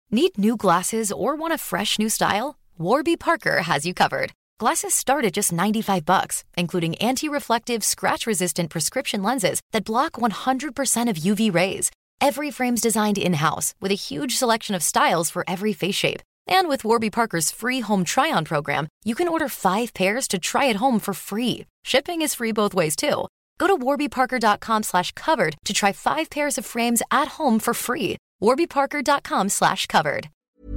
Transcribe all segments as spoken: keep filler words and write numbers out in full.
Need new glasses or want a fresh new style? Warby Parker has you covered. Glasses start at just ninety-five bucks, including anti-reflective, scratch-resistant prescription lenses that block one hundred percent of U V rays. Every frame's designed in-house with a huge selection of styles for every face shape. And with Warby Parker's free home try-on program, you can order five pairs to try at home for free. Shipping is free both ways, too. Go to warbyparker.com slash covered to try five pairs of frames at home for free. warbyparker.com slash covered.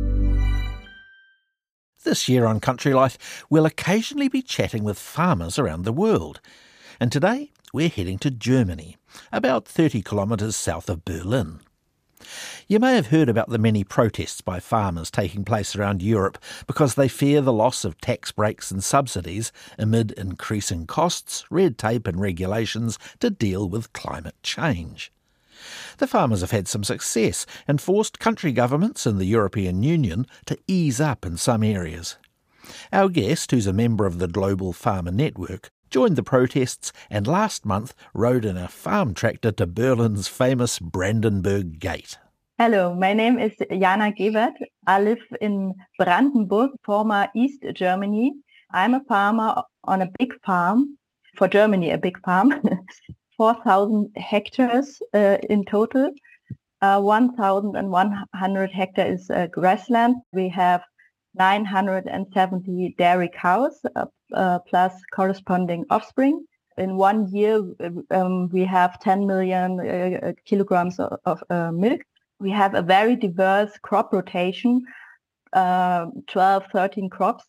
This year on Country Life, we'll occasionally be chatting with farmers around the world. And today, we're heading to Germany, about thirty kilometres south of Berlin. You may have heard about the many protests by farmers taking place around Europe because they fear the loss of tax breaks and subsidies amid increasing costs, red tape and regulations to deal with climate change. The farmers have had some success and forced country governments in the European Union to ease up in some areas. Our guest, who's a member of the Global Farmer Network, joined the protests and last month rode in a farm tractor to Berlin's famous Brandenburg Gate. Hello, my name is Jana Gebert. I live in Brandenburg, former East Germany. I'm a farmer on a big farm, for Germany a big farm, four thousand hectares uh, in total. Uh, one thousand one hundred hectares is uh, grassland. We have nine hundred seventy dairy cows, uh, uh, plus corresponding offspring. In one year, um, we have ten million uh, kilograms of, of uh, milk. We have a very diverse crop rotation, uh, twelve, thirteen crops.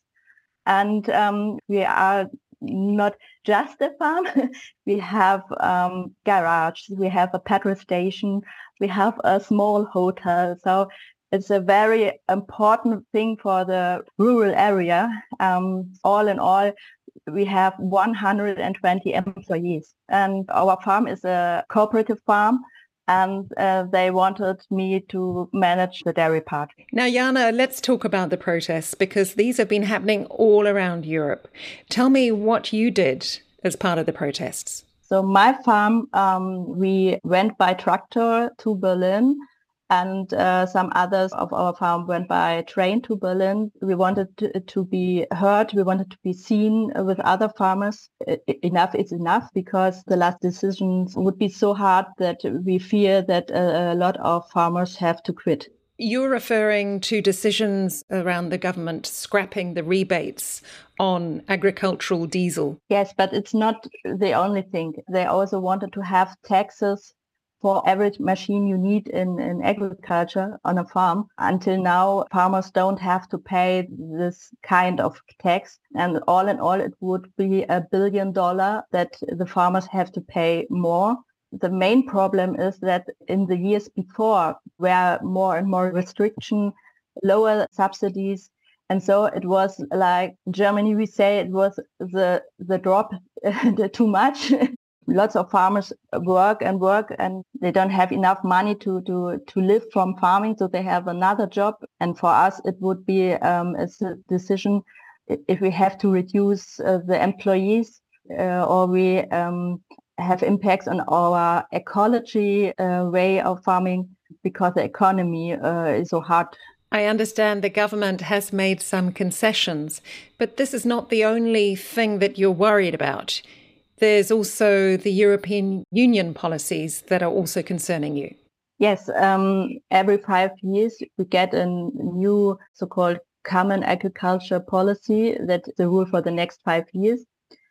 And um, we are not just a farm. We have um, garage, we have a petrol station, we have a small hotel. So it's a very important thing for the rural area. Um, all in all, we have one hundred twenty employees. And our farm is a cooperative farm. And uh, they wanted me to manage the dairy part. Now, Jana, let's talk about the protests, because these have been happening all around Europe. Tell me what you did as part of the protests. So my farm, um, we went by tractor to Berlin, and uh, some others of our farm went by train to Berlin. We wanted to, to be heard. We wanted to be seen with other farmers. Enough is enough, because the last decisions would be so hard that we fear that a, a lot of farmers have to quit. You're referring to decisions around the government scrapping the rebates on agricultural diesel. Yes, but it's not the only thing. They also wanted to have taxes for every machine you need in, in agriculture on a farm. Until now, farmers don't have to pay this kind of tax. And all in all, it would be a billion dollar that the farmers have to pay more. The main problem is that in the years before, were more and more restriction, lower subsidies. And so it was like in Germany, we say it was the, the drop too much. Lots of farmers work and work, and they don't have enough money to, to, to live from farming, so they have another job. And for us, it would be um, a decision if we have to reduce uh, the employees uh, or we um, have impacts on our ecology uh, way of farming, because the economy uh, is so hard. I understand the government has made some concessions, but this is not the only thing that you're worried about. There's also the European Union policies that are also concerning you. Yes, um, every five years we get a new so-called common agriculture policy that's the rule for the next five years.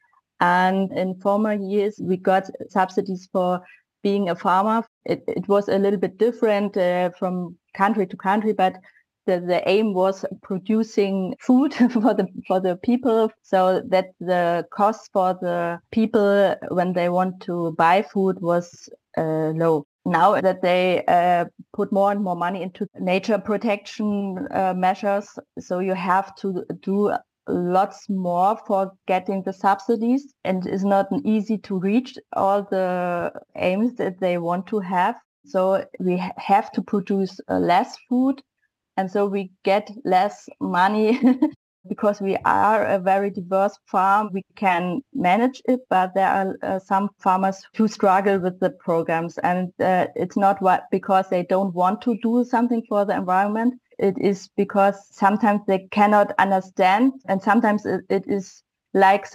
And in former years, we got subsidies for being a farmer. It, it was a little bit different uh, from country to country, but The, the aim was producing food for the for the people, so that the cost for the people when they want to buy food was uh, low. Now that they uh, put more and more money into nature protection uh, measures, so you have to do lots more for getting the subsidies, and it's not easy to reach all the aims that they want to have. So we have to produce uh, less food. And so we get less money because we are a very diverse farm. We can manage it, but there are uh, some farmers who struggle with the programs. And uh, it's not what because they don't want to do something for the environment. it is because sometimes they cannot understand, and sometimes it, it is like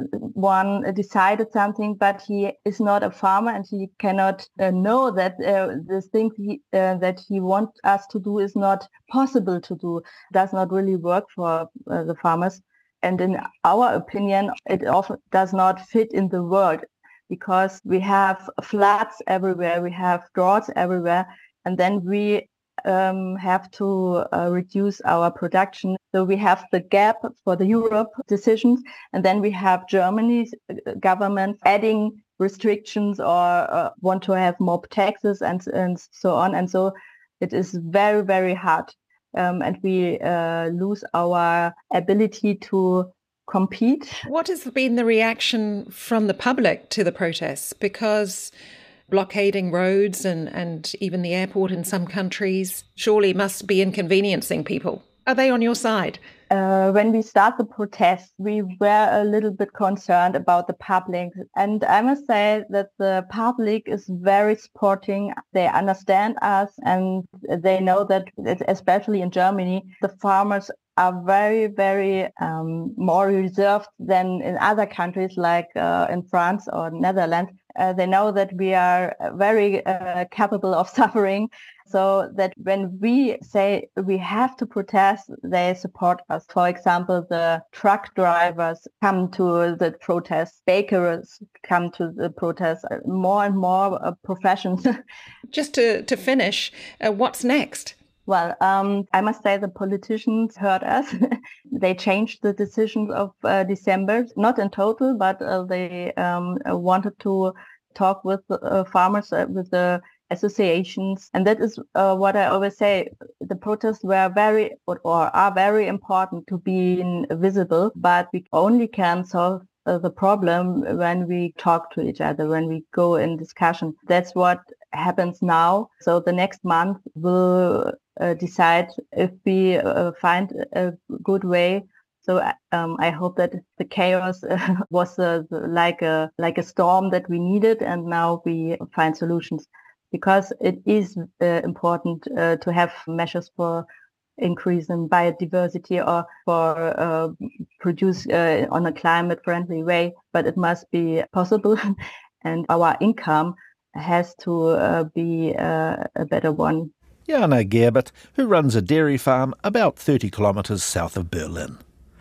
someone decided something, but he is not a farmer and he cannot uh, know that uh, the thing he, uh, that he wants us to do is not possible to do, does not really work for uh, the farmers. And in our opinion, it often does not fit in the world because we have floods everywhere, we have droughts everywhere, and then we Um, have to uh, reduce our production. So we have the gap for the Europe decisions, and then we have Germany's government adding restrictions or uh, want to have more taxes and, and so on. And so it is very, very hard. Um, and we uh, lose our ability to compete. What has been the reaction from the public to the protests? Because blockading roads and, and even the airport in some countries surely must be inconveniencing people. Are they on your side? Uh, when we start the protest, we were a little bit concerned about the public. And I must say that the public is very supporting. They understand us and they know that, especially in Germany, the farmers are very, very um, more reserved than in other countries like uh, in France or Netherlands. Uh, they know that we are very uh, capable of suffering, so that when we say we have to protest, they support us. For example, the truck drivers come to the protests, bakers come to the protests, more and more uh, professions. Just to, to finish, uh, what's next? Well, um, I must say the politicians heard us. They changed the decisions of uh, December, not in total, but uh, they um, wanted to talk with uh, farmers, uh, with the associations. And that is uh, what I always say. The protests were very or, or are very important to be visible, but we only can solve uh, the problem when we talk to each other, when we go in discussion. That's what happens now. So the next month we'll uh, decide if we uh, find a good way. So um, I hope that the chaos uh, was uh, like a like a storm that we needed, and now we find solutions, because it is uh, important uh, to have measures for increase in biodiversity or for uh, produce uh, on a climate-friendly way, but it must be possible, and our income has to uh, be uh, a better one. Jana Gerbert, who runs a dairy farm about thirty kilometres south of Berlin.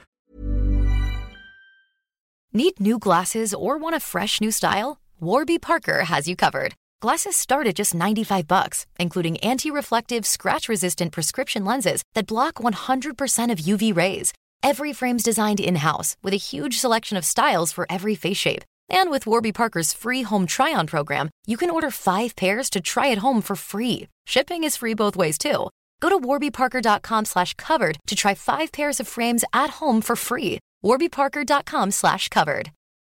Need new glasses or want a fresh new style? Warby Parker has you covered. Glasses start at just ninety-five bucks, including anti-reflective, scratch-resistant prescription lenses that block one hundred percent of U V rays. Every frame's designed in-house with a huge selection of styles for every face shape. And with Warby Parker's free home try-on program, you can order five pairs to try at home for free. Shipping is free both ways, too. Go to warbyparker.com slash covered to try five pairs of frames at home for free. warbyparker.com slash covered.